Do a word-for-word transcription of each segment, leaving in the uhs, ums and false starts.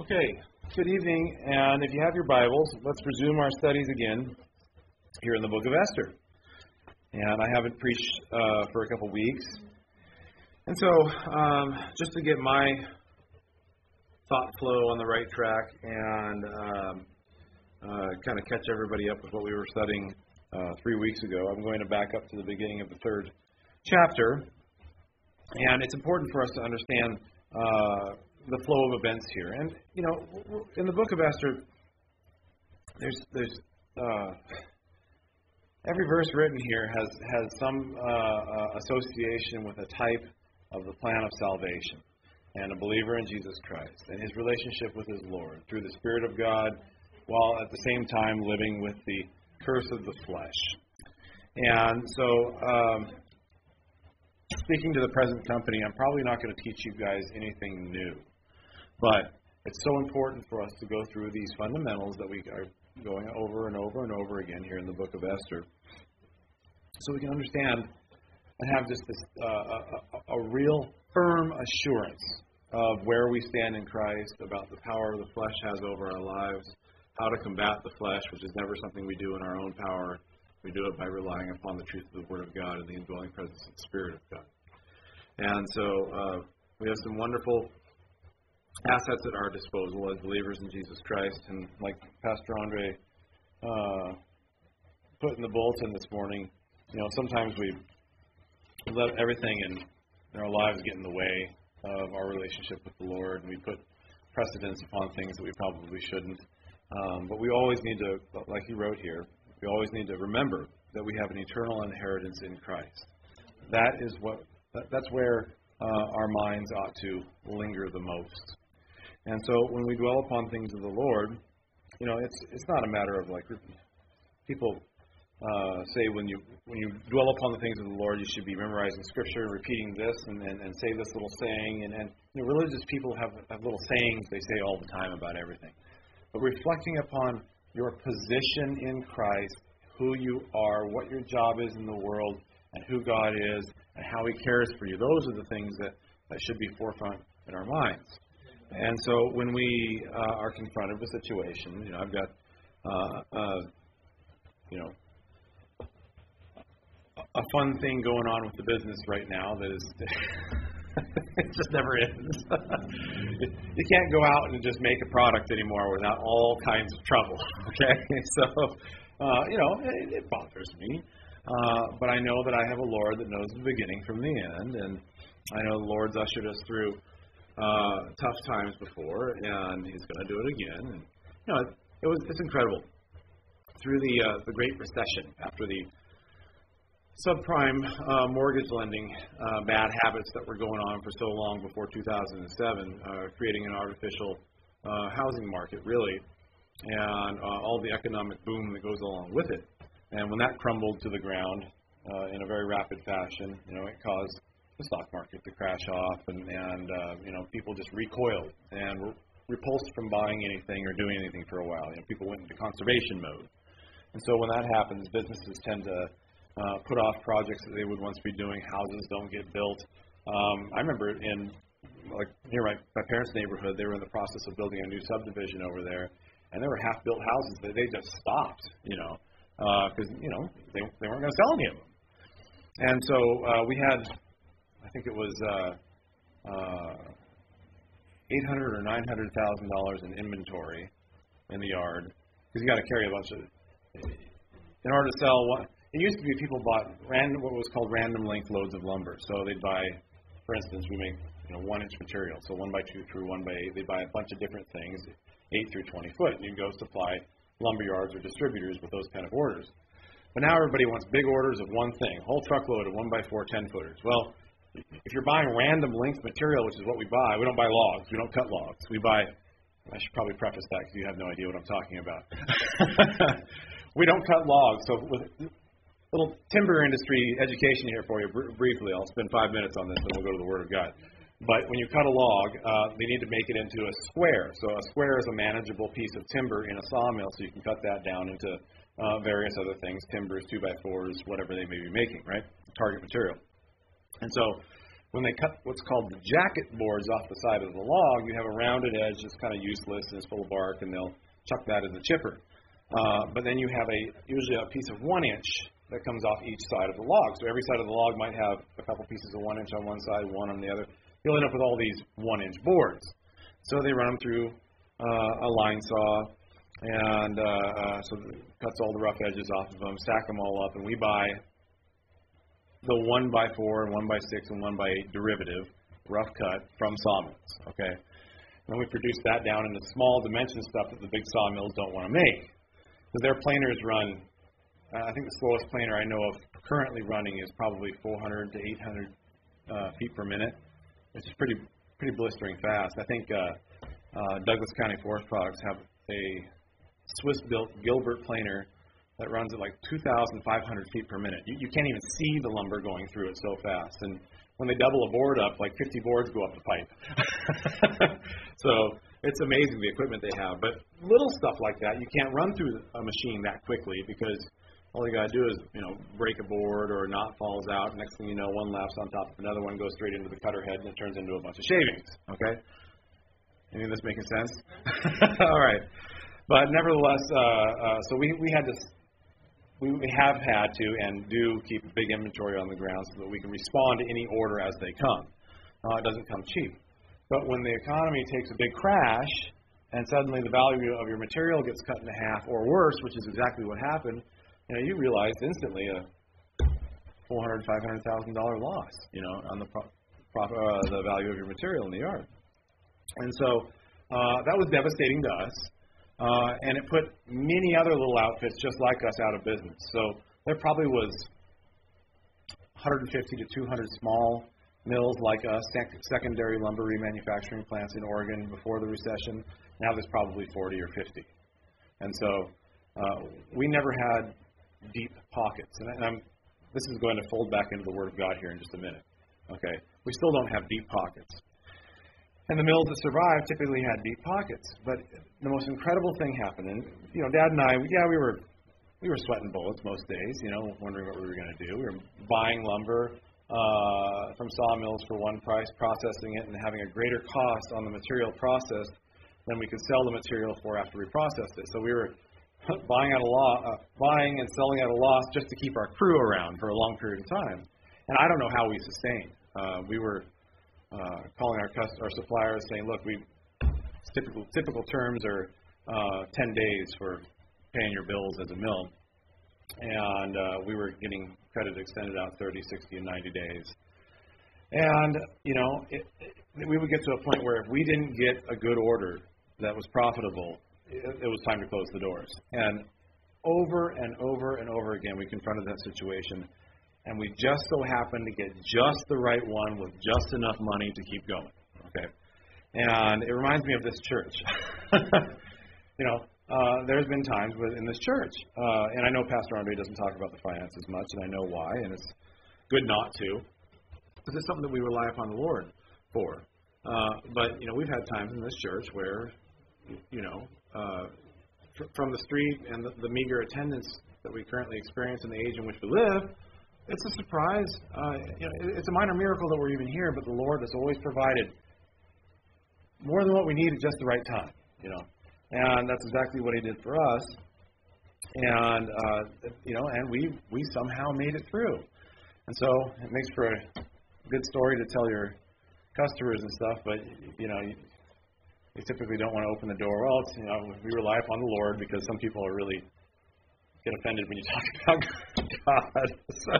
Okay, good evening, and if you have your Bibles, let's resume our studies again here in the book of Esther. And I haven't preached uh, for a couple weeks, and so um, just to get my thought flow on the right track and um, uh, kind of catch everybody up with what we were studying uh, three weeks ago, I'm going to back up to the beginning of the third chapter, and it's important for us to understand uh, the flow of events here. And, you know, in the book of Esther, there's there's uh, every verse written here has, has some uh, uh, association with a type of the plan of salvation and a believer in Jesus Christ and his relationship with his Lord through the Spirit of God, while at the same time living with the curse of the flesh. And so, um, speaking to the present company, I'm probably not going to teach you guys anything new. But it's so important for us to go through these fundamentals that we are going over and over and over again here in the book of Esther, so we can understand and have just this uh, a, a real firm assurance of where we stand in Christ, about the power the flesh has over our lives, how to combat the flesh, which is never something we do in our own power. We do it by relying upon the truth of the Word of God and the indwelling presence of the Spirit of God. And so uh, we have some wonderful assets at our disposal as believers in Jesus Christ. And like Pastor Andre uh, put in the bulletin this morning, you know, sometimes we let everything in, in our lives get in the way of our relationship with the Lord, and we put precedence upon things that we probably shouldn't. Um, but we always need to, like he wrote here, we always need to remember that we have an eternal inheritance in Christ. That is what, that, that's where uh, our minds ought to linger the most. And so when we dwell upon things of the Lord, you know, it's it's not a matter of like people uh, say when you when you dwell upon the things of the Lord, you should be memorizing Scripture, repeating this, and, and, and say this little saying. And, and you know, religious people have, have little sayings they say all the time about everything. But reflecting upon your position in Christ, who you are, what your job is in the world, and who God is, and how He cares for you, those are the things that, that should be forefront in our minds. And so when we uh, are confronted with a situation, you know, I've got, uh, uh, you know, a fun thing going on with the business right now that is, it just never ends. You can't go out and just make a product anymore without all kinds of trouble, okay? So, uh, you know, it, it bothers me. Uh, but I know that I have a Lord that knows the beginning from the end, and I know the Lord's ushered us through Uh, tough times before, and He's going to do it again. And you know, it, it was it's incredible. Through the uh, the Great Recession, after the subprime uh, mortgage lending uh, bad habits that were going on for so long before two thousand seven, uh, creating an artificial uh, housing market, really, and uh, all the economic boom that goes along with it. And when that crumbled to the ground uh, in a very rapid fashion, you know, it caused the stock market to crash off, and, and uh, you know, people just recoiled and were repulsed from buying anything or doing anything for a while. You know, people went into conservation mode. And so when that happens, businesses tend to uh, put off projects that they would once be doing. Houses don't get built. Um, I remember in, like, near my, my parents' neighborhood, they were in the process of building a new subdivision over there, and there were half-built houses that they just stopped, you know, because, uh, you know, they, they weren't going to sell any of them. And so uh, we had, I think it was uh, uh, eight hundred or nine hundred thousand dollars in inventory in the yard, because you got to carry a bunch of. In order to sell one, it used to be people bought random, what was called random length loads of lumber. So they'd buy, for instance, we make you know one inch material, so one by two through one by eight. They'd buy a bunch of different things, eight through twenty foot, and you go supply lumber yards or distributors with those kind of orders. But now everybody wants big orders of one thing, a whole truckload of one by four ten footers. Well, if you're buying random length material, which is what we buy, we don't buy logs. We don't cut logs. We buy, I should probably preface that because you have no idea what I'm talking about. We don't cut logs. So with a little timber industry education here for you br- briefly. I'll spend five minutes on this, then we'll go to the Word of God. But when you cut a log, uh, they need to make it into a square. So a square is a manageable piece of timber in a sawmill, so you can cut that down into uh, various other things, timbers, two by fours, whatever they may be making, right? Target material. And so when they cut what's called the jacket boards off the side of the log, you have a rounded edge that's kind of useless and it's full of bark, and they'll chuck that as a chipper. Uh, but then you have a usually a piece of one inch that comes off each side of the log. So every side of the log might have a couple pieces of one inch on one side, one on the other. You'll end up with all these one inch boards. So they run them through uh, a line saw, and uh, uh, so it cuts all the rough edges off of them, stack them all up, and we buy the one by four and one by six and one by eight derivative rough cut from sawmills. Okay, and then we produce that down into small dimension stuff that the big sawmills don't want to make, because their planers run. Uh, I think the slowest planer I know of currently running is probably four hundred to eight hundred uh, feet per minute. It's pretty pretty blistering fast. I think uh, uh, Douglas County Forest Products have a Swiss-built Gilbert planer that runs at like two thousand five hundred feet per minute. You, you can't even see the lumber going through it so fast. And when they double a board up, like fifty boards go up the pipe. So it's amazing the equipment they have. But little stuff like that, you can't run through a machine that quickly, because all you got to do is, you know, break a board or a knot falls out. Next thing you know, one laps on top of another one, goes straight into the cutter head, and it turns into a bunch of shavings. Okay? Any of this making sense? All right. But nevertheless, uh, uh, so we, we had to, we have had to and do keep a big inventory on the ground so that we can respond to any order as they come. Uh, it doesn't come cheap. But when the economy takes a big crash and suddenly the value of your material gets cut in half or worse, which is exactly what happened, you know, you realize instantly a four hundred thousand dollars, five hundred thousand dollars loss, you know, on the pro- pro- uh, the value of your material in the yard. And so uh, that was devastating to us, uh, and it put many other little outfits just like us out of business. So there probably was one hundred fifty to two hundred small mills like us, sec- secondary lumber remanufacturing plants in Oregon before the recession. Now there's probably forty or fifty. And so uh, we never had deep pockets. And I'm, this is going to fold back into the Word of God here in just a minute. Okay? We still don't have deep pockets. And the mills that survived typically had deep pockets. But the most incredible thing happened, and, you know, Dad and I, yeah, we were we were sweating bullets most days, you know, wondering what we were going to do. We were buying lumber uh, from sawmills for one price, processing it, and having a greater cost on the material processed than we could sell the material for after we processed it. So we were buying at a loss, uh, buying and selling at a loss just to keep our crew around for a long period of time. And I don't know how we sustained. Uh, we were uh, calling our cust- our suppliers saying, look, we typical typical terms are uh, ten days for paying your bills as a mill. And uh, we were getting credit extended out thirty, sixty, and ninety days. And, you know, it, it, we would get to a point where if we didn't get a good order that was profitable, it, it was time to close the doors. And over and over and over again, we confronted that situation. And we just so happened to get just the right one with just enough money to keep going. Okay? And it reminds me of this church. you know, uh, there's been times in this church, uh, and I know Pastor Andre doesn't talk about the finances much, and I know why, and it's good not to, because it's something that we rely upon the Lord for. Uh, but, you know, we've had times in this church where, you know, uh, fr- from the street and the, the meager attendance that we currently experience in the age in which we live, it's a surprise. Uh, you know, it's a minor miracle that we're even here, but the Lord has always provided more than what we need at just the right time, you know. And that's exactly what He did for us. And, uh, you know, and we, we somehow made it through. And so it makes for a good story to tell your customers and stuff, but, you know, you, you typically don't want to open the door. Well, it's, you know, we rely upon the Lord, because some people are really get offended when you talk about God. So,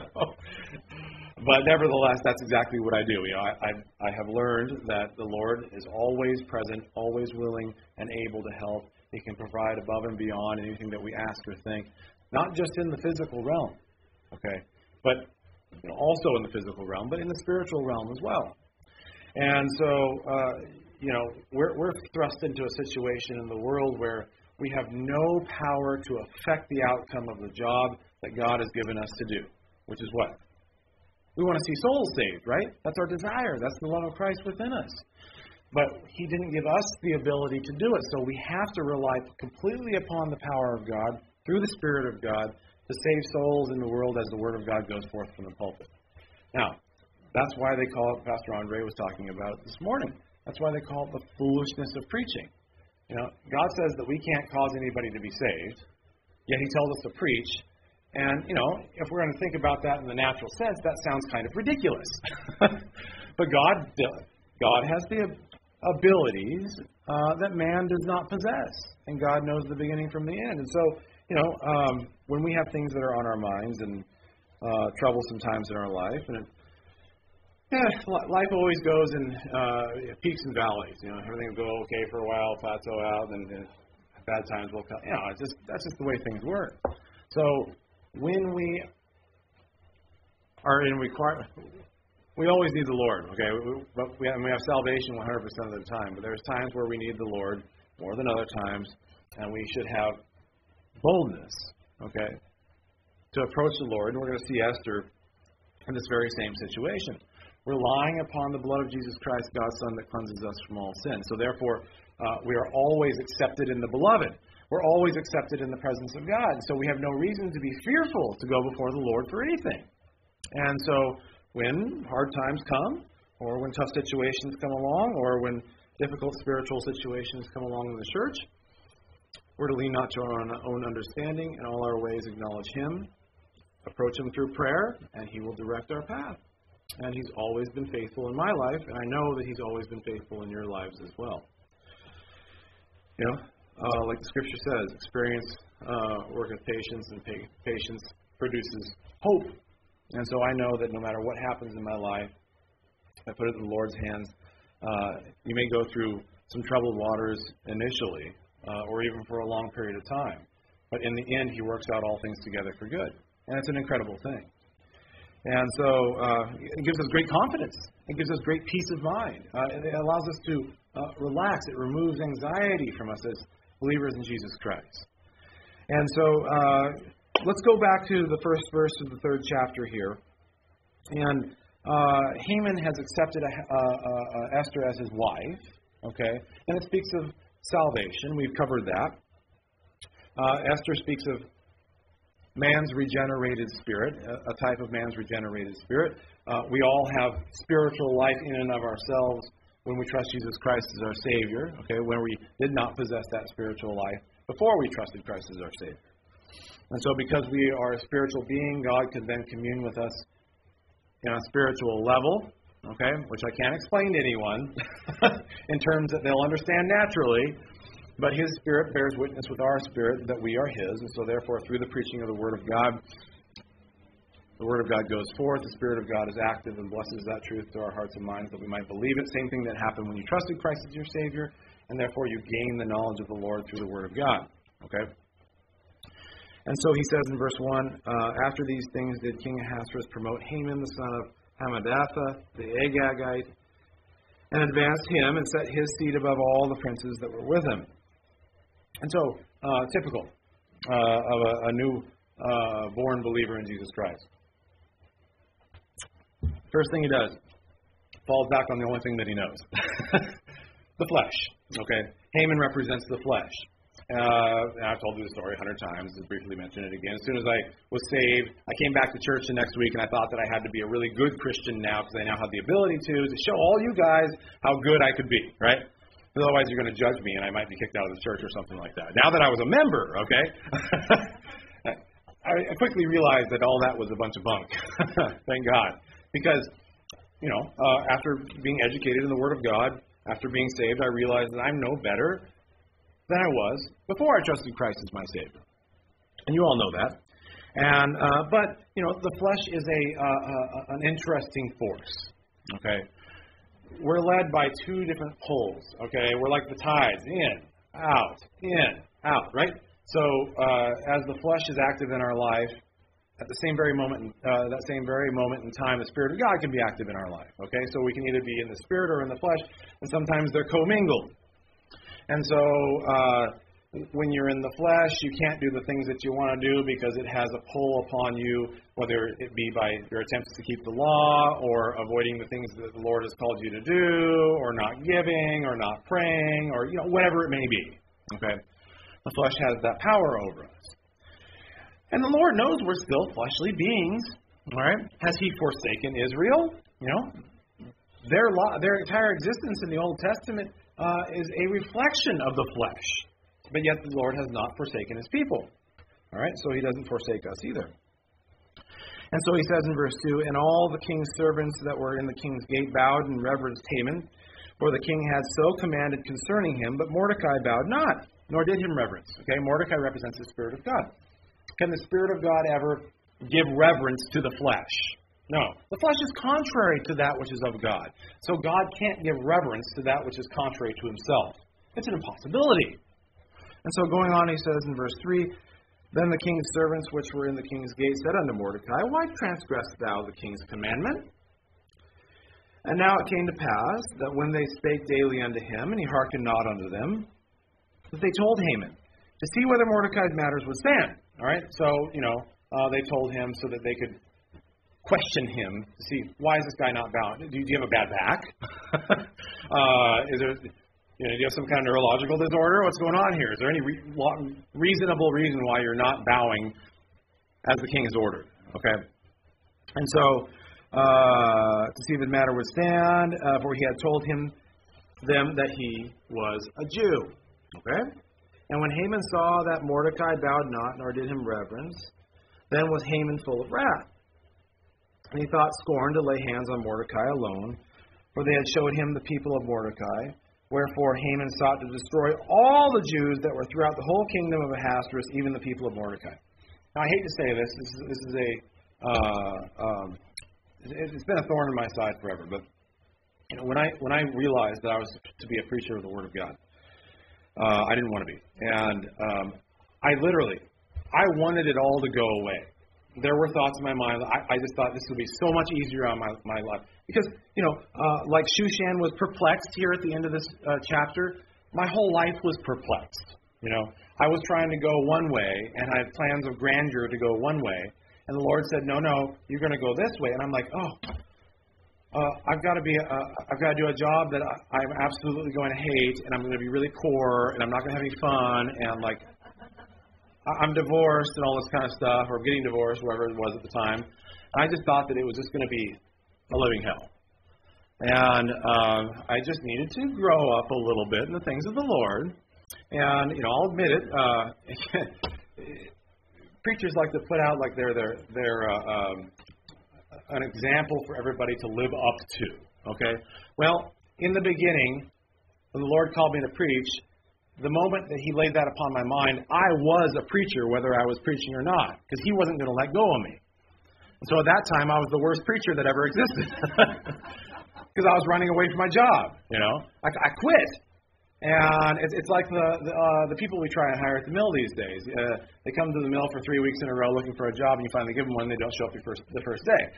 but nevertheless, that's exactly what I do. You know, I, I I have learned that the Lord is always present, always willing and able to help. He can provide above and beyond anything that we ask or think, not just in the physical realm, okay, but you know, also in the physical realm, but in the spiritual realm as well. And so, uh, you know, we're we're thrust into a situation in the world where we have no power to affect the outcome of the job that God has given us to do, which is what? We want to see souls saved, right? That's our desire. That's the love of Christ within us. But He didn't give us the ability to do it, so we have to rely completely upon the power of God, through the Spirit of God, to save souls in the world as the Word of God goes forth from the pulpit. Now, That's why they call it, Pastor Andre was talking about it this morning, that's why they call it the foolishness of preaching. You know, God says that we can't cause anybody to be saved, yet He tells us to preach. And, you know, if we're going to think about that in the natural sense, that sounds kind of ridiculous. But God God has the abilities uh, that man does not possess. And God knows the beginning from the end. And so, you know, um, when we have things that are on our minds and uh, troublesome times in our life, and it, yeah, life always goes in uh, peaks and valleys. You know, everything will go okay for a while, plateau out, and then bad times will come. You know, it's just that's just the way things work. So when we are in require, we always need the Lord. Okay, we, but we have, we have salvation one hundred percent of the time. But there's times where we need the Lord more than other times, and we should have boldness. Okay, to approach the Lord. And we're going to see Esther in this very same situation, relying upon the blood of Jesus Christ, God's Son, that cleanses us from all sin. So therefore, uh, we are always accepted in the Beloved. We're always accepted in the presence of God. So we have no reason to be fearful to go before the Lord for anything. And so when hard times come, or when tough situations come along, or when difficult spiritual situations come along in the church, we're to lean not to our own understanding, in all our ways acknowledge Him, approach Him through prayer, and He will direct our path. And He's always been faithful in my life, and I know that He's always been faithful in your lives as well. You know, uh, like the Scripture says, experience uh, work of patience, and pa- patience produces hope. And so I know that no matter what happens in my life, I put it in the Lord's hands. Uh, you may go through some troubled waters initially, uh, or even for a long period of time. But in the end, He works out all things together for good. And it's an incredible thing. And so uh, it gives us great confidence. It gives us great peace of mind. Uh, it allows us to uh, relax. It removes anxiety from us as believers in Jesus Christ. And so uh, let's go back to the first verse of the third chapter here. And uh, Haman has accepted uh, uh, Esther as his wife. Okay? And it speaks of salvation. We've covered that. Uh, Esther speaks of man's regenerated spirit, a type of man's regenerated spirit. Uh, we all have spiritual life in and of ourselves when we trust Jesus Christ as our Savior, okay, when we did not possess that spiritual life before we trusted Christ as our Savior. And so because we are a spiritual being, God can then commune with us in a spiritual level, okay, which I can't explain to anyone in terms that they'll understand naturally. But His Spirit bears witness with our spirit that we are His. And so therefore, through the preaching of the Word of God, the Word of God goes forth. The Spirit of God is active and blesses that truth to our hearts and minds that we might believe it. Same thing that happened when you trusted Christ as your Savior. And therefore, you gain the knowledge of the Lord through the Word of God. Okay? And so he says in verse one, uh, after these things did King Ahasuerus promote Haman, the son of Hammedatha, the Agagite, and advanced him and set his seat above all the princes that were with him. And so, uh, typical uh, of a, a new uh, born believer in Jesus Christ. First thing he does, falls back on the only thing that he knows. The flesh. Okay? Haman represents the flesh. Uh, and I've told you the story a hundred times, just briefly mention it again. As soon as I was saved, I came back to church the next week, and I thought that I had to be a really good Christian now because I now have the ability to, to show all you guys how good I could be, right? Otherwise, you're going to judge me, and I might be kicked out of the church or something like that. Now that I was a member, okay, I quickly realized that all that was a bunch of bunk. Thank God. Because, you know, uh, after being educated in the Word of God, after being saved, I realized that I'm no better than I was before I trusted Christ as my Savior. And you all know that. And uh, but, you know, the flesh is a uh, uh, an interesting force, okay? We're led by two different poles, okay? We're like the tides, in, out, in, out, right? So uh, as the flesh is active in our life, at the same very moment, uh, that same very moment in time, the Spirit of God can be active in our life, okay? So we can either be in the Spirit or in the flesh, and sometimes they're commingled. And so uh, when you're in the flesh, you can't do the things that you want to do because it has a pull upon you, whether it be by your attempts to keep the law or avoiding the things that the Lord has called you to do or not giving or not praying or, you know, whatever it may be. Okay? The flesh has that power over us. And the Lord knows we're still fleshly beings. All right? Has He forsaken Israel? You know, their lo- their entire existence in the Old Testament uh, is a reflection of the flesh. But yet the Lord has not forsaken his people. All right, so he doesn't forsake us either. And so he says in verse two, and all the king's servants that were in the king's gate bowed and reverenced Haman, for the king had so commanded concerning him, but Mordecai bowed not, nor did him reverence. Okay, Mordecai represents the Spirit of God. Can the Spirit of God ever give reverence to the flesh? No. The flesh is contrary to that which is of God. So God can't give reverence to that which is contrary to himself. It's an impossibility. And so going on, he says in verse three, then the king's servants which were in the king's gate said unto Mordecai, why transgressed thou the king's commandment? And now it came to pass that when they spake daily unto him, and he hearkened not unto them, that they told Haman to see whether Mordecai's matters would stand. All right, so, you know, uh, they told him so that they could question him to see, why is this guy not bound? Do you, do you have a bad back? uh, is there, you know, do you have some kind of neurological disorder? What's going on here? Is there any re- reasonable reason why you're not bowing as the king has ordered? Okay, and so uh, to see if the matter would stand, uh, for he had told him them that he was a Jew. Okay, and when Haman saw that Mordecai bowed not, nor did him reverence, then was Haman full of wrath. And he thought scorn to lay hands on Mordecai alone, for they had showed him the people of Mordecai. Wherefore Haman sought to destroy all the Jews that were throughout the whole kingdom of Ahasuerus, even the people of Mordecai. Now, I hate to say this. This is, this is a, uh, um, it's been a thorn in my side forever. But you know, when I when I realized that I was to be a preacher of the Word of God, uh, I didn't want to be. And um, I literally, I wanted it all to go away. There were thoughts in my mind. I, I just thought this would be so much easier on my, my life. Because, you know, uh, like Shushan was perplexed here at the end of this uh, chapter, my whole life was perplexed. You know, I was trying to go one way, and I had plans of grandeur to go one way. And the Lord said, no, no, you're going to go this way. And I'm like, oh, uh, I've got to be, uh, I've got to do a job that I, I'm absolutely going to hate, and I'm going to be really poor, and I'm not going to have any fun, and like, I'm divorced and all this kind of stuff, or getting divorced, whatever it was at the time. And I just thought that it was just going to be a living hell. And uh, I just needed to grow up a little bit in the things of the Lord. And, you know, I'll admit it, uh, preachers like to put out like they're, they're, they're uh, um, an example for everybody to live up to. Okay? Well, in the beginning, when the Lord called me to preach, the moment that he laid that upon my mind, I was a preacher, whether I was preaching or not, because he wasn't going to let go of me. And so at that time, I was the worst preacher that ever existed, because I was running away from my job. You know, I, I quit, and it's, it's like the the, uh, the people we try and hire at the mill these days. Uh, they come to the mill for three weeks in a row looking for a job, and you finally give them one, and they don't show up your first the first day.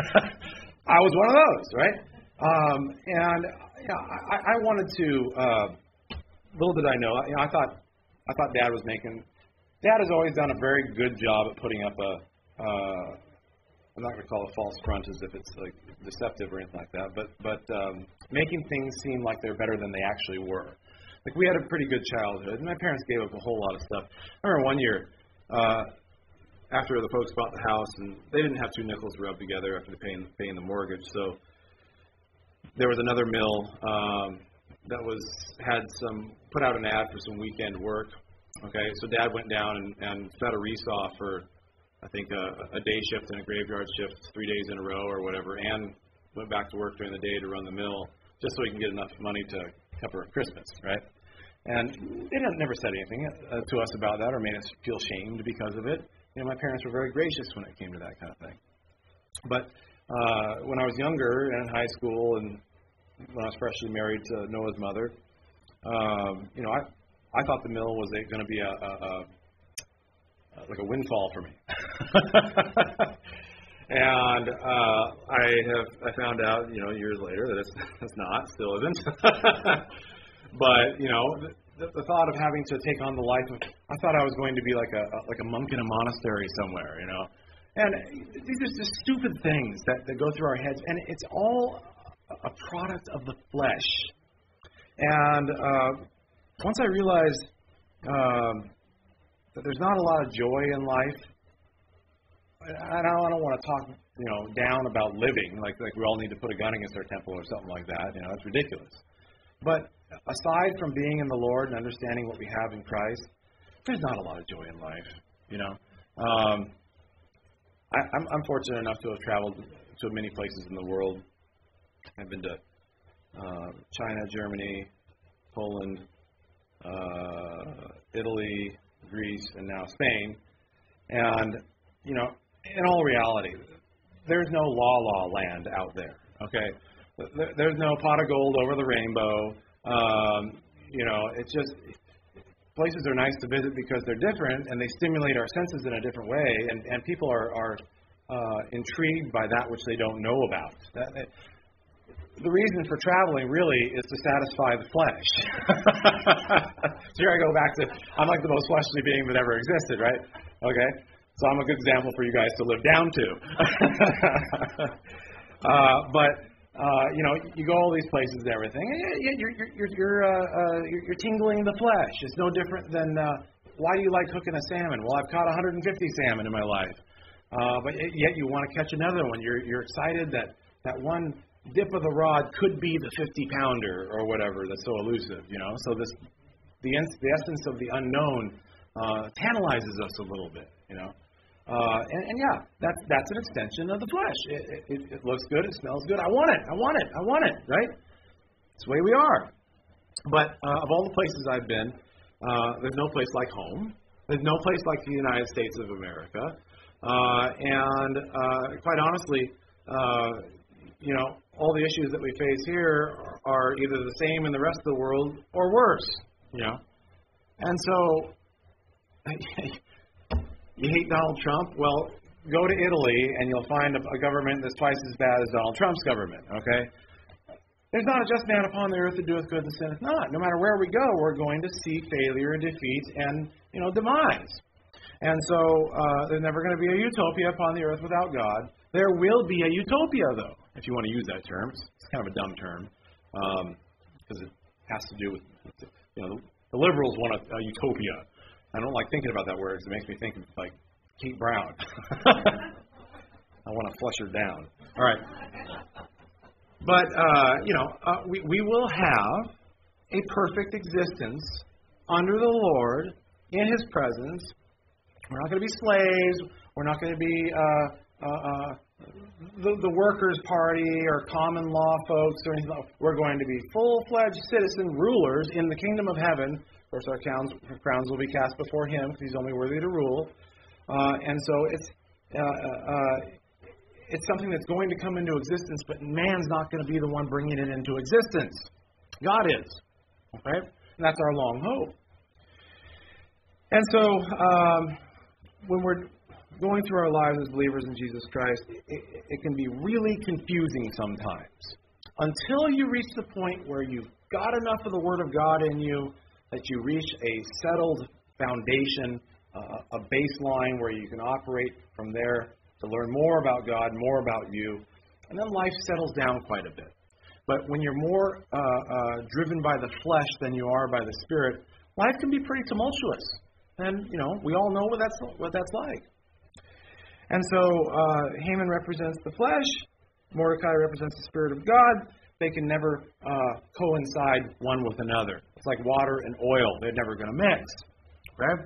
I was one of those, right? Um, and yeah, I, I wanted to. Uh, Little did I know, you know, I thought, I thought Dad was making. Dad has always done a very good job at putting up a. Uh, I'm not going to call it false front as if it's like deceptive or anything like that, but but um, making things seem like they're better than they actually were. Like we had a pretty good childhood, and my parents gave up a whole lot of stuff. I remember one year, uh, after the folks bought the house, and they didn't have two nickels to rub together after paying paying the mortgage, so there was another mill. Um, that was had some put out an ad for some weekend work. Okay, so Dad went down and, and got a resaw for I think a, a day shift and a graveyard shift three days in a row or whatever, and went back to work during the day to run the mill just so he can get enough money to cover Christmas, right? And they didn't, never said anything uh, to us about that or made us feel shamed because of it. You know, my parents were very gracious when it came to that kind of thing. But uh, when I was younger and in high school and when I was freshly married to Noah's mother, um, you know, I I thought the mill was going to be a, a, a like a windfall for me. And uh, I have I found out, you know, years later that it's, it's not, still isn't. But you know, the, the thought of having to take on the life of, I thought I was going to be like a like a monk in a monastery somewhere, you know. And these are just stupid things that, that go through our heads, and it's all a product of the flesh. And uh, once I realized um, that there's not a lot of joy in life, I don't, I don't want to talk, you know, down about living, like like we all need to put a gun against our temple or something like that. You know, it's ridiculous. But aside from being in the Lord and understanding what we have in Christ, there's not a lot of joy in life, you know. Um, I, I'm, I'm fortunate enough to have traveled to many places in the world. I've been to uh, China, Germany, Poland, uh, Italy, Greece, and now Spain. And, you know, in all reality, there's no la-la land out there, okay? There's no pot of gold over the rainbow. Um, you know, it's just, places are nice to visit because they're different and they stimulate our senses in a different way, and, and people are, are uh, intrigued by that which they don't know about. That, that, the reason for traveling really is to satisfy the flesh. So here I go back to, I'm like the most fleshly being that ever existed, right? Okay? So I'm a good example for you guys to live down to. uh, but, uh, you know, you go all these places and everything, and you're, you're, you're, you're, uh, uh, you're, you're tingling the flesh. It's no different than, uh, why do you like hooking a salmon? Well, I've caught one hundred fifty salmon in my life. Uh, but yet you want to catch another one. You're, you're excited that that one dip of the rod could be the fifty pounder or whatever that's so elusive, you know. So this, the, the essence of the unknown uh, tantalizes us a little bit, you know. Uh, and, and yeah, that's that's an extension of the flesh. It, it, it looks good, it smells good. I want it, I want it, I want it, right? It's the way we are. But uh, of all the places I've been, uh, there's no place like home. There's no place like the United States of America. Uh, and uh, quite honestly, uh, you know, all the issues that we face here are either the same in the rest of the world or worse, you know. And so, you hate Donald Trump? Well, go to Italy and you'll find a, a government that's twice as bad as Donald Trump's government, okay? There's not a just man upon the earth that doeth good and sinneth not. No matter where we go, we're going to see failure, defeat, and, you know, demise. And so uh, there's never going to be a utopia upon the earth without God. There will be a utopia, though, if you want to use that term. It's, it's kind of a dumb term because um, it has to do with, you know, the, the liberals want a, a utopia. I don't like thinking about that word because it makes me think of, like, Kate Brown. I want to flush her down. All right. But, uh, you know, uh, we, we will have a perfect existence under the Lord in His presence. We're not going to be slaves. We're not going to be uh, uh, uh, the, the workers' party or common law folks or anything. We're going to be full-fledged citizen rulers in the kingdom of heaven. Of course, our crowns, crowns will be cast before Him because He's only worthy to rule. Uh, and so it's uh, uh, it's something that's going to come into existence, but man's not going to be the one bringing it into existence. God is. Okay? And that's our long hope. And so um, when we're going through our lives as believers in Jesus Christ, it, it can be really confusing sometimes. Until you reach the point where you've got enough of the Word of God in you that you reach a settled foundation, uh, a baseline where you can operate from there to learn more about God, more about you, and then life settles down quite a bit. But when you're more uh, uh, driven by the flesh than you are by the Spirit, life can be pretty tumultuous. And, you know, we all know what that's what that's like. And so uh, Haman represents the flesh. Mordecai represents the Spirit of God. They can never uh, coincide one with another. It's like water and oil. They're never going to mix. Okay?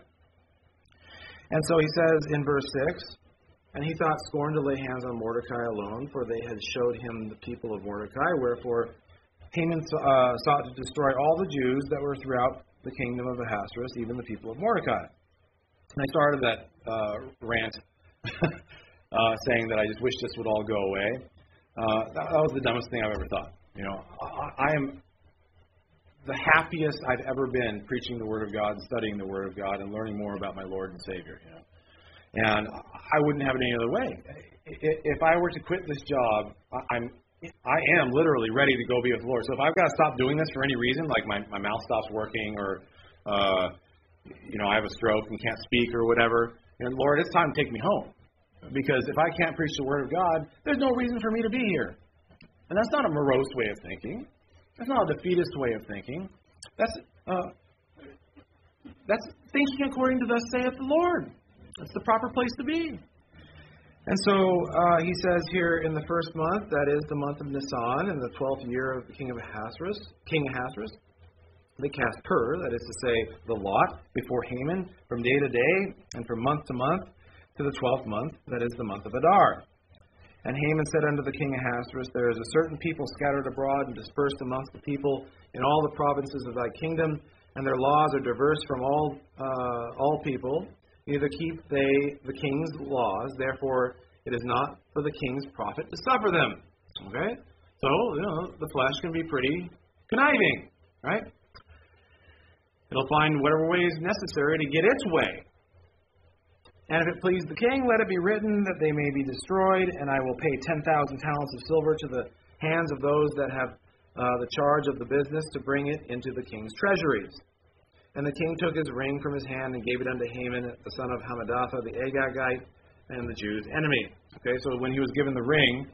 And so he says in verse six, and he thought scorn to lay hands on Mordecai alone, for they had showed him the people of Mordecai. Wherefore Haman uh, sought to destroy all the Jews that were throughout the kingdom of Ahasuerus, even the people of Mordecai. And I started that uh, rant uh, saying that I just wish this would all go away. Uh, that, that was the dumbest thing I've ever thought. You know, I, I am the happiest I've ever been preaching the Word of God and studying the Word of God and learning more about my Lord and Savior. You know, and I wouldn't have it any other way. If I were to quit this job, I'm I am literally ready to go be with the Lord. So if I've got to stop doing this for any reason, like my, my mouth stops working or, uh, you know, I have a stroke and can't speak or whatever, and Lord, it's time to take me home. Because if I can't preach the Word of God, there's no reason for me to be here. And that's not a morose way of thinking. That's not a defeatist way of thinking. That's uh, that's thinking according to thus saith the Lord. That's the proper place to be. And so uh, he says here, in the first month, that is the month of Nisan, in the twelfth year of the king of Ahasuerus, King Ahasuerus, they cast pur, that is to say, the lot, before Haman from day to day and from month to month to the twelfth month, that is the month of Adar. And Haman said unto the king Ahasuerus, There is a certain people scattered abroad and dispersed amongst the people in all the provinces of thy kingdom, and their laws are diverse from all uh, all people. Neither keep they the king's laws, therefore it is not for the king's profit to suffer them. Okay? So, you know, the flesh can be pretty conniving, right? It'll find whatever way is necessary to get its way. And if it please the king, let it be written that they may be destroyed, and I will pay ten thousand talents of silver to the hands of those that have uh, the charge of the business to bring it into the king's treasuries. And the king took his ring from his hand and gave it unto Haman, the son of Hammedatha, the Agagite, and the Jews' enemy. Okay, so when he was given the ring,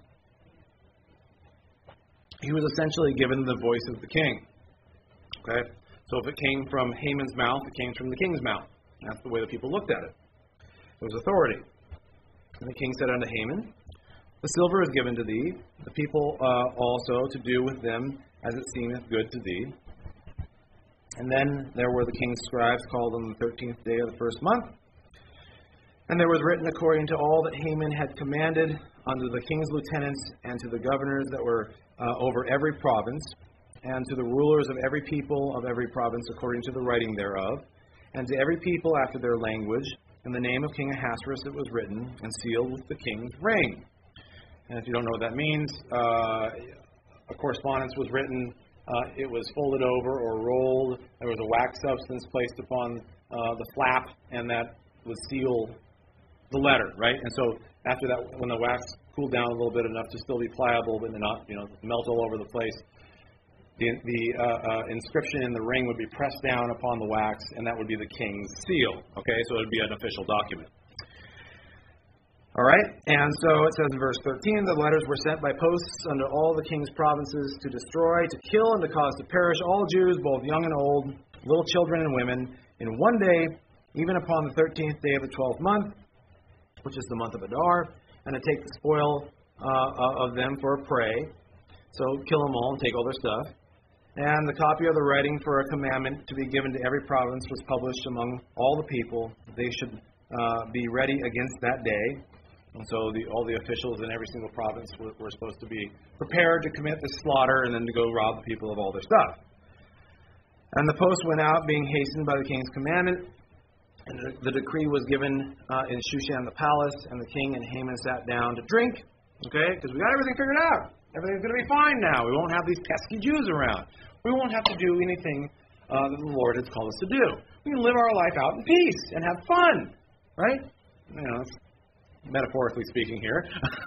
he was essentially given the voice of the king. Okay, so if it came from Haman's mouth, it came from the king's mouth. That's the way the people looked at it. It was authority. And the king said unto Haman, The silver is given to thee, the people uh, also to do with them as it seemeth good to thee. And then there were the king's scribes called on the thirteenth day of the first month. And there was written according to all that Haman had commanded unto the king's lieutenants and to the governors that were uh, over every province, and to the rulers of every people of every province according to the writing thereof, and to every people after their language. In the name of King Ahasuerus it was written, and sealed with the king's ring. And if you don't know what that means, uh, a correspondence was written. Uh, it was folded over or rolled. There was a wax substance placed upon uh, the flap, and that would seal the letter, right? And so after that, when the wax cooled down a little bit enough to still be pliable, but not, you know, melt all over the place, the, the uh, uh, inscription in the ring would be pressed down upon the wax, and that would be the king's seal. Okay, so it would be an official document. All right, and so it says in verse thirteen, the letters were sent by posts unto all the king's provinces to destroy, to kill, and to cause to perish all Jews, both young and old, little children and women, in one day, even upon the thirteenth day of the twelfth month, which is the month of Adar, and to take the spoil uh, of them for a prey. So kill them all and take all their stuff. And the copy of the writing for a commandment to be given to every province was published among all the people. They should uh, be ready against that day. And so the, all the officials in every single province were, were supposed to be prepared to commit the slaughter and then to go rob the people of all their stuff. And the post went out, being hastened by the king's commandment. And the, the decree was given uh, in Shushan the palace, and the king and Haman sat down to drink. Okay? Because we got everything figured out. Everything's going to be fine now. We won't have these pesky Jews around. We won't have to do anything uh, that the Lord has called us to do. We can live our life out in peace and have fun. Right? You know, it's metaphorically speaking here.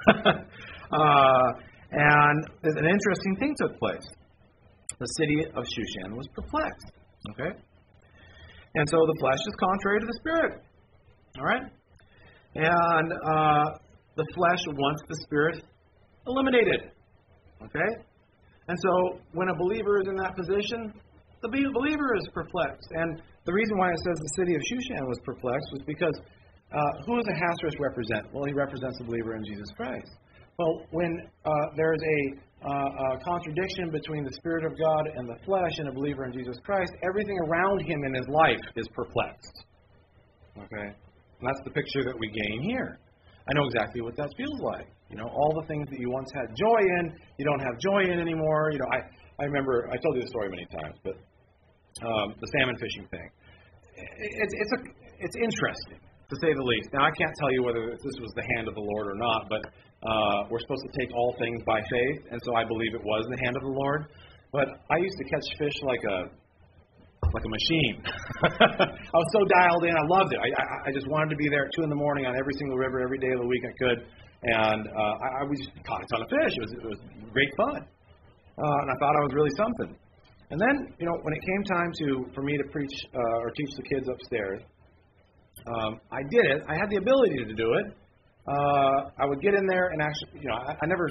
uh, and an interesting thing took place. The city of Shushan was perplexed. Okay? And so the flesh is contrary to the spirit. All right? And uh, the flesh wants the spirit eliminated. Okay? And so when a believer is in that position, the believer is perplexed. And the reason why it says the city of Shushan was perplexed was because Uh, who does Ahasuerus represent? Well, he represents the believer in Jesus Christ. Well, when uh, there is a, uh, a contradiction between the Spirit of God and the flesh and a believer in Jesus Christ, everything around him in his life is perplexed. Okay? And that's the picture that we gain here. I know exactly what that feels like. You know, all the things that you once had joy in, you don't have joy in anymore. You know, I, I remember, I told you the story many times, but um, the salmon fishing thing. It, it's, a, it's interesting, to say the least. Now, I can't tell you whether this was the hand of the Lord or not, but uh, we're supposed to take all things by faith, and so I believe it was the hand of the Lord. But I used to catch fish like a like a machine. I was so dialed in. I loved it. I, I, I just wanted to be there at two in the morning on every single river, every day of the week I could, and uh, I, I was just caught a ton of fish. It was, it was great fun, uh, and I thought I was really something. And then, you know, when it came time to for me to preach uh, or teach the kids upstairs, Um, I did it. I had the ability to do it. Uh, I would get in there and actually, you know, I, I never,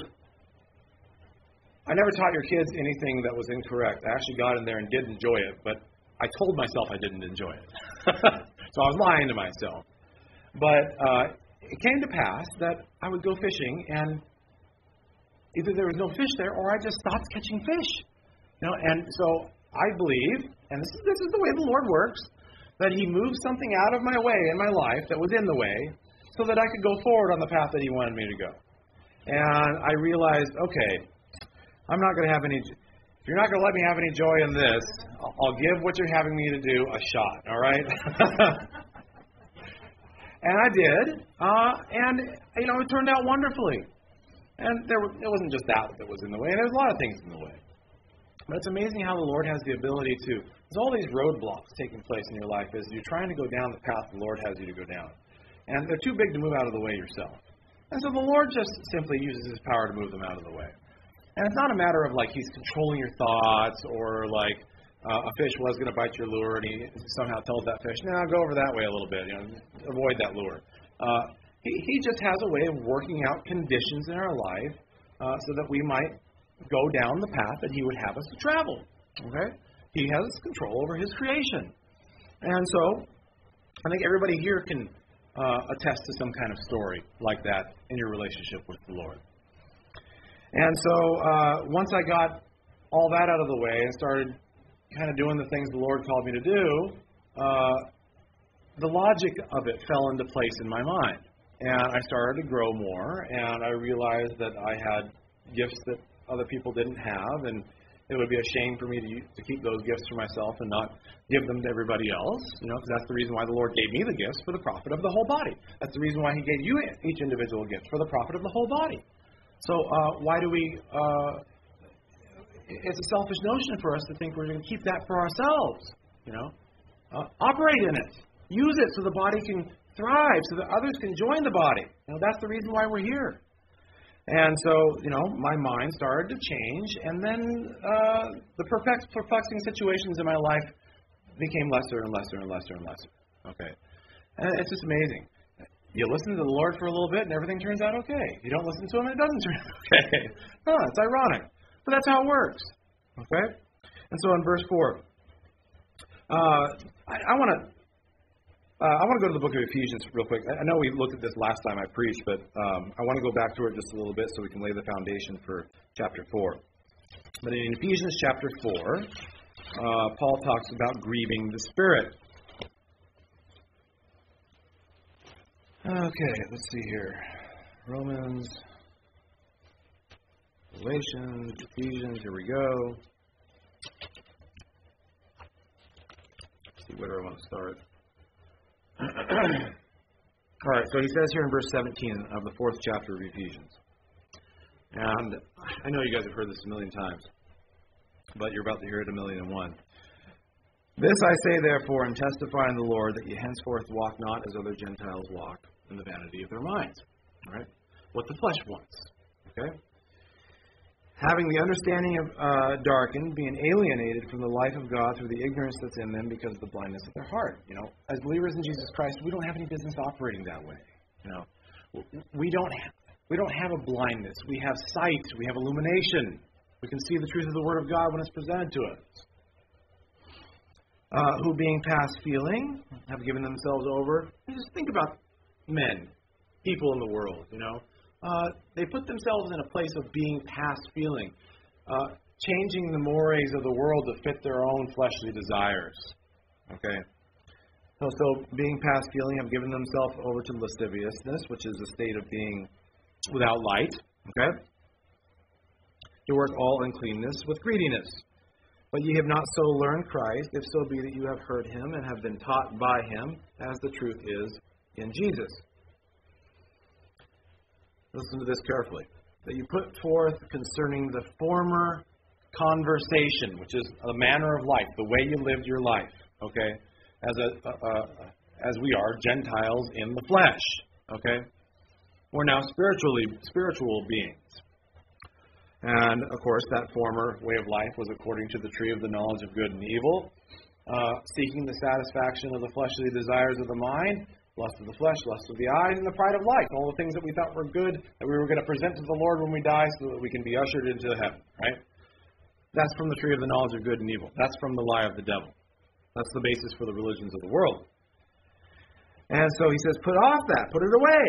I never taught your kids anything that was incorrect. I actually got in there and did enjoy it, but I told myself I didn't enjoy it. So I was lying to myself. But uh, it came to pass that I would go fishing, and either there was no fish there, or I just stopped catching fish. You know, and so I believe, and this is, this is the way the Lord works, that He moved something out of my way in my life that was in the way, so that I could go forward on the path that He wanted me to go. And I realized, okay, I'm not going to have any. If you're not going to let me have any joy in this, I'll, I'll give what you're having me to do a shot. All right. And I did, uh, and you know, it turned out wonderfully. And there, were, it wasn't just that that was in the way. And there's a lot of things in the way. But it's amazing how the Lord has the ability to. There's all these roadblocks taking place in your life as you're trying to go down the path the Lord has you to go down. And they're too big to move out of the way yourself. And so the Lord just simply uses His power to move them out of the way. And it's not a matter of like He's controlling your thoughts, or like uh, a fish was going to bite your lure and He somehow tells that fish, no, go over that way a little bit, you know, avoid that lure. Uh, he, he just has a way of working out conditions in our life uh, so that we might go down the path that He would have us to travel. Okay? He has control over His creation. And so I think everybody here can uh, attest to some kind of story like that in your relationship with the Lord. And so uh, once I got all that out of the way and started kind of doing the things the Lord called me to do, uh, the logic of it fell into place in my mind. And I started to grow more, and I realized that I had gifts that other people didn't have, and it would be a shame for me to to keep those gifts for myself and not give them to everybody else, you know, because that's the reason why the Lord gave me the gifts, for the profit of the whole body. That's the reason why He gave you each individual gift, for the profit of the whole body. So uh, why do we, uh, it's a selfish notion for us to think we're going to keep that for ourselves, you know. Uh, operate in it. Use it so the body can thrive, so that others can join the body. You know, that's the reason why we're here. And so, you know, my mind started to change, and then uh, the perplex, perplexing situations in my life became lesser and lesser and lesser and lesser. Okay. And it's just amazing. You listen to the Lord for a little bit, and everything turns out okay. You don't listen to Him, and it doesn't turn out okay. No, it's ironic. But that's how it works. Okay? And so in verse four, uh, I, I want to Uh, I want to go to the book of Ephesians real quick. I know we looked at this last time I preached, but um, I want to go back to it just a little bit so we can lay the foundation for chapter four. But in Ephesians chapter four, uh, Paul talks about grieving the Spirit. Okay, let's see here. Romans, Galatians, Ephesians, here we go. Let's see where do I want to start. All right, so he says here in verse seventeen of the fourth chapter of Ephesians, and I know you guys have heard this a million times, but you're about to hear it a million and one. This I say, therefore, and testify in the Lord, that ye henceforth walk not as other Gentiles walk, in the vanity of their minds. All right? What the flesh wants. Okay? Having the understanding of uh, darkened, being alienated from the life of God through the ignorance that's in them because of the blindness of their heart. You know, as believers in Jesus Christ, we don't have any business operating that way. You know, we don't have, we don't have a blindness. We have sight. We have illumination. We can see the truth of the Word of God when it's presented to us. Uh, who, being past feeling, have given themselves over. Just think about men, people in the world. You know. Uh, they put themselves in a place of being past feeling, uh, changing the mores of the world to fit their own fleshly desires. Okay? So, so being past feeling, have given themselves over to lasciviousness, which is a state of being without light. Okay? To work all uncleanness with greediness. But ye have not so learned Christ, if so be that you have heard Him and have been taught by Him, as the truth is in Jesus. Listen to this carefully. That you put forth concerning the former conversation, which is a manner of life, the way you lived your life, okay, as a, a, a as we are Gentiles in the flesh, okay. We're now spiritually spiritual beings, and of course that former way of life was according to the tree of the knowledge of good and evil, uh, seeking the satisfaction of the fleshly desires of the mind. Lust of the flesh, lust of the eyes, and the pride of life. All the things that we thought were good, that we were going to present to the Lord when we die so that we can be ushered into heaven, right? That's from the tree of the knowledge of good and evil. That's from the lie of the devil. That's the basis for the religions of the world. And so he says, put off that, put it away.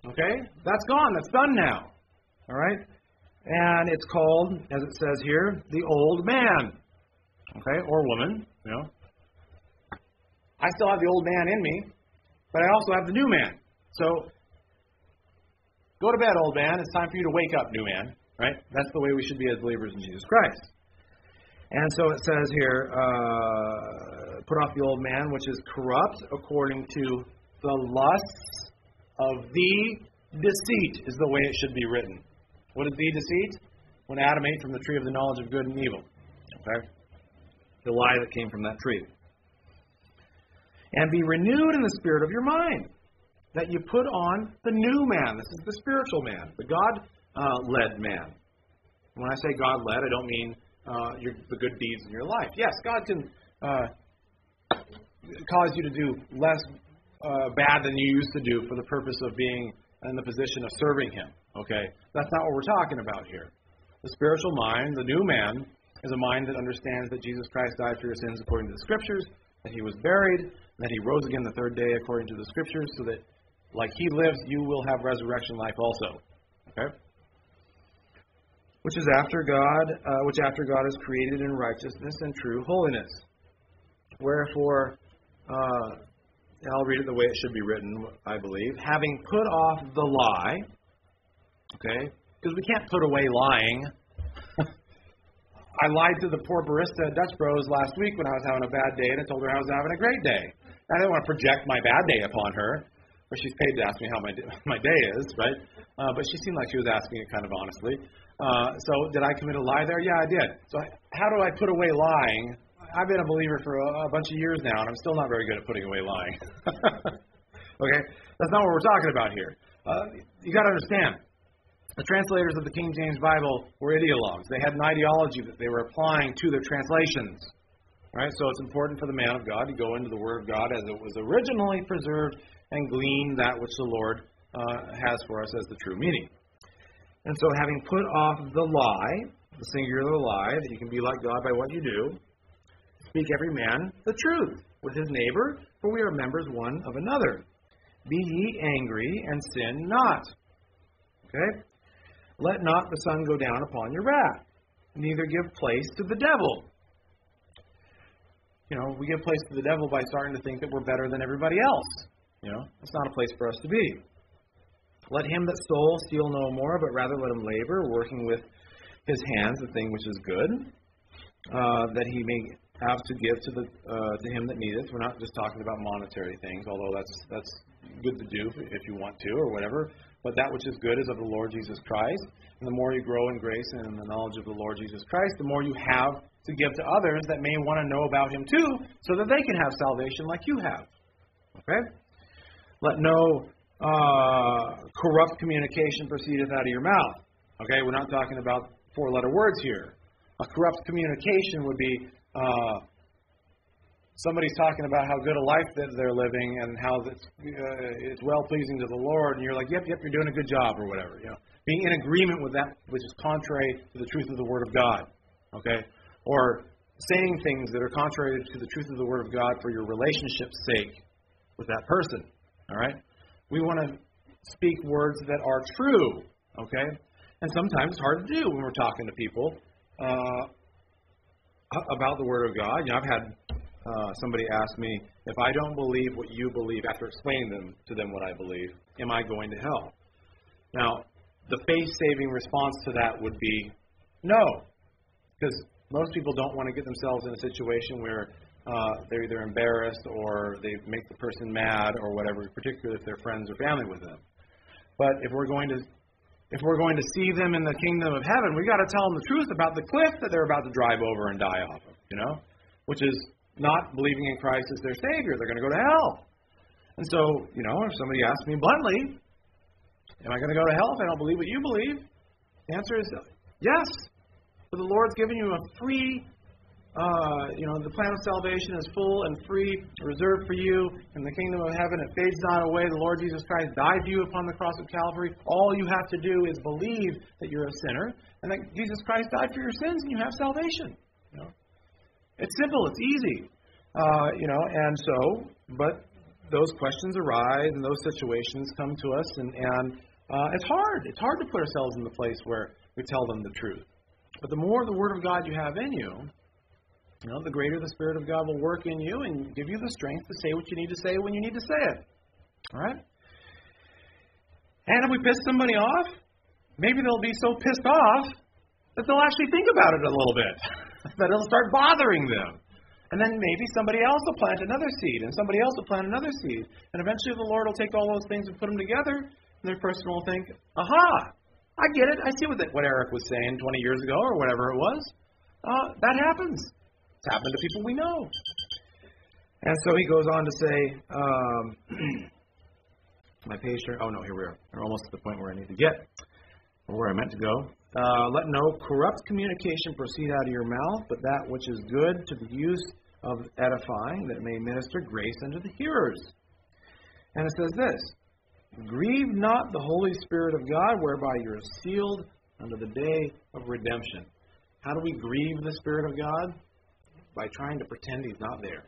Okay? That's gone. That's done now. All right? And it's called, as it says here, the old man. Okay? Or woman, you know. I still have the old man in me, but I also have the new man. So, go to bed, old man. It's time for you to wake up, new man. Right? That's the way we should be as believers in Jesus Christ. And so it says here, uh, put off the old man, which is corrupt according to the lusts of the deceit, is the way it should be written. What is the deceit? When Adam ate from the tree of the knowledge of good and evil. Okay? The lie that came from that tree. And be renewed in the spirit of your mind, that you put on the new man. This is the spiritual man, the God-led uh, man. When I say God-led, I don't mean uh, your, the good deeds in your life. Yes, God can uh, cause you to do less uh, bad than you used to do for the purpose of being in the position of serving Him. Okay? That's not what we're talking about here. The spiritual mind, the new man, is a mind that understands that Jesus Christ died for your sins according to the Scriptures, that He was buried, that He rose again the third day according to the Scriptures, so that like He lives, you will have resurrection life also. Okay? Which is after God, uh, which after God is created in righteousness and true holiness. Wherefore, uh, I'll read it the way it should be written, I believe. Having put off the lie, okay, because we can't put away lying. I lied to the poor barista at Dutch Bros last week when I was having a bad day, and I told her I was having a great day. I didn't want to project my bad day upon her, but she's paid to ask me how my day, my day is, right? Uh, but she seemed like she was asking it kind of honestly. Uh, so did I commit a lie there? Yeah, I did. So how do I put away lying? I've been a believer for a, a bunch of years now, and I'm still not very good at putting away lying. Okay? That's not what we're talking about here. Uh, you got to understand. The translators of the King James Bible were ideologues. They had an ideology that they were applying to their translations. Right? So it's important for the man of God to go into the Word of God as it was originally preserved and glean that which the Lord uh, has for us as the true meaning. And so having put off the lie, the singular lie, that you can be like God by what you do, speak every man the truth with his neighbor, for we are members one of another. Be ye angry and sin not. Okay? Let not the sun go down upon your wrath, neither give place to the devil. You know, we give place to the devil by starting to think that we're better than everybody else. You know, it's not a place for us to be. Let him that stole steal no more, but rather let him labor, working with his hands the thing which is good, uh, that he may have to give to the uh, to him that needeth. We're not just talking about monetary things, although that's that's good to do if you want to or whatever. But that which is good is of the Lord Jesus Christ. And the more you grow in grace and in the knowledge of the Lord Jesus Christ, the more you have to give to others that may want to know about Him too, so that they can have salvation like you have. Okay? Let no uh, corrupt communication proceedeth out of your mouth. Okay? We're not talking about four-letter words here. A corrupt communication would be uh, somebody's talking about how good a life that they're living and how it's, uh, it's well-pleasing to the Lord, and you're like, yep, yep, you're doing a good job, or whatever. You know, being in agreement with that which is contrary to the truth of the Word of God, okay? Or saying things that are contrary to the truth of the Word of God for your relationship's sake with that person, all right? We want to speak words that are true, okay? And sometimes it's hard to do when we're talking to people uh, about the Word of God. You know, I've had Uh, somebody asked me, if I don't believe what you believe after explaining them to them what I believe, am I going to hell? Now, the faith-saving response to that would be no, because most people don't want to get themselves in a situation where uh, they're either embarrassed or they make the person mad or whatever, particularly if they're friends or family with them. But if we're going to if we're going to see them in the kingdom of heaven, we've got to tell them the truth about the cliff that they're about to drive over and die off of, you know, which is not believing in Christ as their Savior. They're going to go to hell. And so, you know, if somebody asks me bluntly, am I going to go to hell if I don't believe what you believe? The answer is yes. For the Lord's given you a free, uh, you know, the plan of salvation is full and free, reserved for you in the kingdom of heaven. It fades not away. The Lord Jesus Christ died for you upon the cross of Calvary. All you have to do is believe that you're a sinner and that Jesus Christ died for your sins and you have salvation. You know? It's simple. It's easy. Uh, you know, and so, but those questions arise and those situations come to us, and, and uh, it's hard. It's hard to put ourselves in the place where we tell them the truth. But the more the Word of God you have in you, you know, the greater the Spirit of God will work in you and give you the strength to say what you need to say when you need to say it. All right? And if we piss somebody off, maybe they'll be so pissed off that they'll actually think about it a little bit. That it'll start bothering them. And then maybe somebody else will plant another seed, and somebody else will plant another seed. And eventually the Lord will take all those things and put them together, and the person will think, aha, I get it. I see what, the, what Eric was saying twenty years ago or whatever it was. Uh, that happens. It's happened to people we know. And so he goes on to say, um, my page here, oh no, here we are. We're almost at the point where I need to get, or where I meant to go. Uh, let no corrupt communication proceed out of your mouth, but that which is good to the use of edifying, that may minister grace unto the hearers. And it says this, grieve not the Holy Spirit of God, whereby you are sealed unto the day of redemption. How do we grieve the Spirit of God? By trying to pretend He's not there.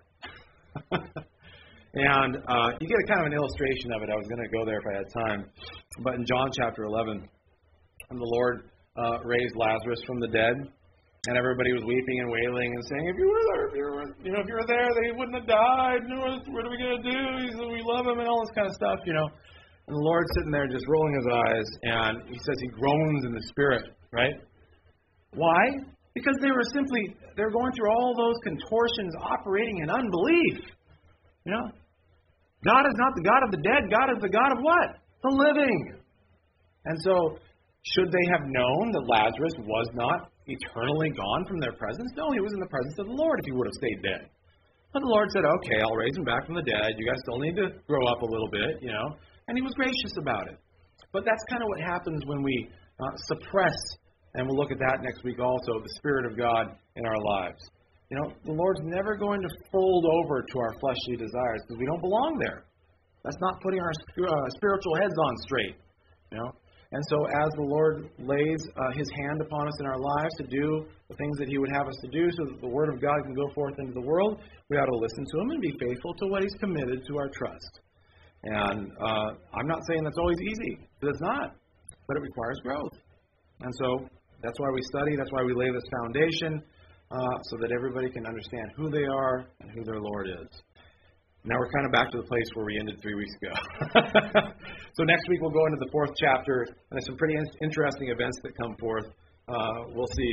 And uh, you get a kind of an illustration of it. I was going to go there if I had time. But in John chapter eleven, when the Lord uh, raised Lazarus from the dead, and everybody was weeping and wailing and saying, if you were there, if you were, you know, if you were there, they wouldn't have died. You know, what are we going to do? He said, we love him and all this kind of stuff, you know. And the Lord's sitting there just rolling his eyes, and he says he groans in the Spirit, right? Why? Because they were simply, they were going through all those contortions operating in unbelief. You know? God is not the God of the dead. God is the God of what? The living. And so, should they have known that Lazarus was not eternally gone from their presence? No, he was in the presence of the Lord if he would have stayed dead. But the Lord said, okay, I'll raise him back from the dead. You guys still need to grow up a little bit, you know. And he was gracious about it. But that's kind of what happens when we uh, suppress, and we'll look at that next week also, the Spirit of God in our lives. You know, the Lord's never going to fold over to our fleshly desires because we don't belong there. That's not putting our uh, spiritual heads on straight, you know. And so as the Lord lays uh, His hand upon us in our lives to do the things that He would have us to do so that the Word of God can go forth into the world, we ought to listen to Him and be faithful to what He's committed to our trust. And uh, I'm not saying that's always easy, because it's not, but it requires growth. And so that's why we study, that's why we lay this foundation, uh, so that everybody can understand who they are and who their Lord is. Now we're kind of back to the place where we ended three weeks ago. So next week we'll go into the fourth chapter, and there's some pretty in- interesting events that come forth. Uh, we'll see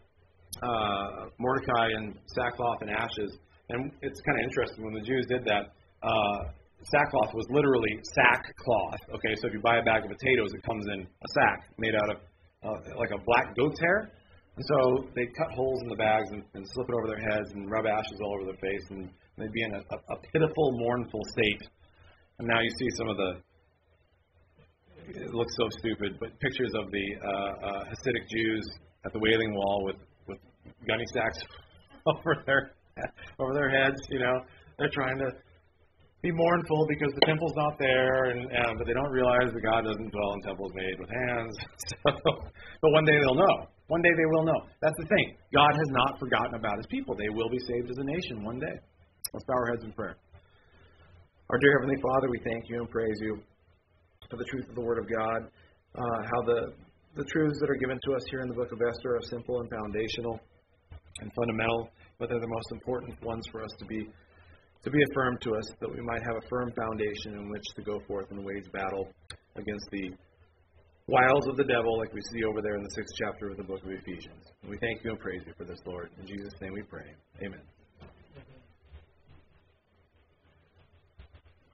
uh, Mordecai in sackcloth and ashes. And it's kind of interesting, when the Jews did that, uh, sackcloth was literally sackcloth. Okay, so if you buy a bag of potatoes, it comes in a sack made out of uh, like a black goat's hair. And so they'd cut holes in the bags and, and slip it over their heads and rub ashes all over their face, and they'd be in a, a, a pitiful, mournful state. And now you see some of the, it looks so stupid, but pictures of the uh, uh, Hasidic Jews at the Wailing Wall with, with gunny sacks over their over their heads. You know, they're trying to be mournful because the temple's not there, and, and but they don't realize that God doesn't dwell in temples made with hands. So, but one day they'll know. One day they will know. That's the thing. God has not forgotten about His people. They will be saved as a nation one day. Let's bow our heads in prayer. Our dear Heavenly Father, we thank You and praise You for the truth of the Word of God, uh, how the, the truths that are given to us here in the book of Esther are simple and foundational and fundamental, but they're the most important ones for us to be to be affirmed to us, that we might have a firm foundation in which to go forth and wage battle against the wiles of the devil, like we see over there in the sixth chapter of the book of Ephesians. And we thank You and praise You for this, Lord. In Jesus' name we pray. Amen.